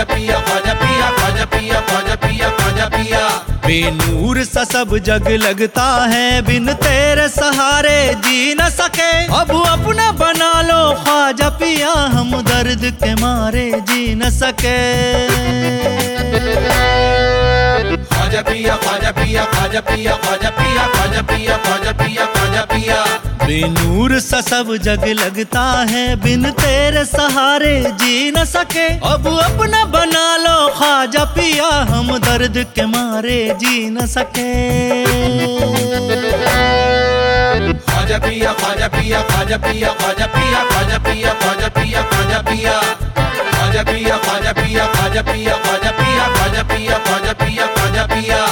ख्वाजा पिया ख्वाजा पिया ख्वाजा पिया ख्वाजा पिया ख्वाजा पिया। बेनूर सा सब जग लगता है, बिन तेरे सहारे जी न सके। अब अपना बना लो ख्वाजा पिया, हम दर्द के मारे जी न सके। ख्वाजा पिया ख्वाजा पिया ख्वाजा पिया ख्वाजा पिया ख्वाजा पिया ख्वाजा पिया ख्वाजा पिया। बेनूर सा सब जग लगता है, बिन तेरे सहारे जी न सके। अब अपना बना लो ख्वाजा पिया, हम दर्द के मारे जी न सके। ख्वाजा पिया ख्वाजा पिया ख्वाजा पिया ख्वाजा पिया ख्वाजा पिया ख्वाजा पिया ख्वाजा पिया। ख्वाजा पिया ख्वाजा पिया ख्वाजा पिया ख्वाजा पिया ख्वाजा पिया ख्वाजा पिया ख्वाजा पिया।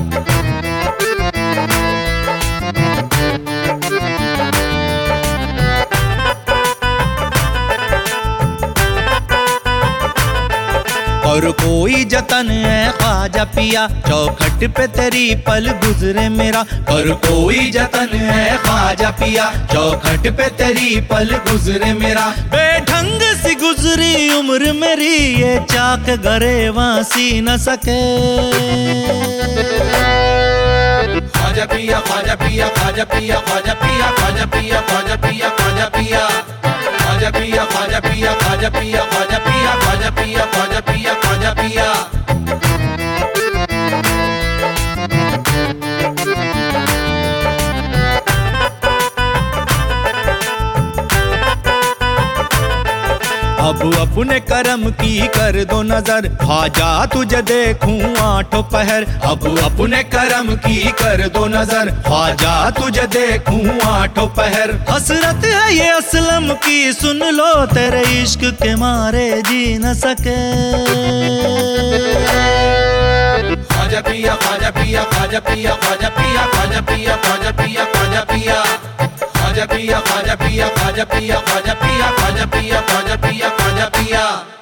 और कोई जतन है ख्वाजा पिया, चौखट पे तेरी पल गुजरे मेरा। और कोई जतन है ख्वाजा पिया, चौखट पे तेरी पल गुजरे मेरा। बेढंग सी गुजरी उम्र मेरी, ये चाक गरेवां सी न सके। ख्वाजा पिया ख्वाजा पिया ख्वाजा पिया ख्वाजा पिया ख्वाजा पिया ख्वाजा पिया ख्वाजा पिया। ख्वाजा पिया ख्वाजा पिया ख्वाजा पिया ख्वाजा पिया ख्वाजा पिया ख्वाजा पिया ख्वाजा पिया। अब अपने करम की कर दो नजर, ख्वाजा तुझे देखूं आठों पहर। अब अपने करम की कर दो नजर, ख्वाजा तुझे देखूं आठों पहर। हसरत है ये असलम की सुन लो, तेरे इश्क के मारे जी न सके। ख्वाजा पिया ख्वाजा पिया ख्वाजा पिया ख्वाजा पिया ख्वाजा पिया ख्वाजा पिया ख्वाजा पिया। ख्वाजा पिया ख्वाजा पिया ख्वाजा पिया ख्वाजा पिया ख्वाजा पिया ख्वाजा पिया ख्वाजा पिया।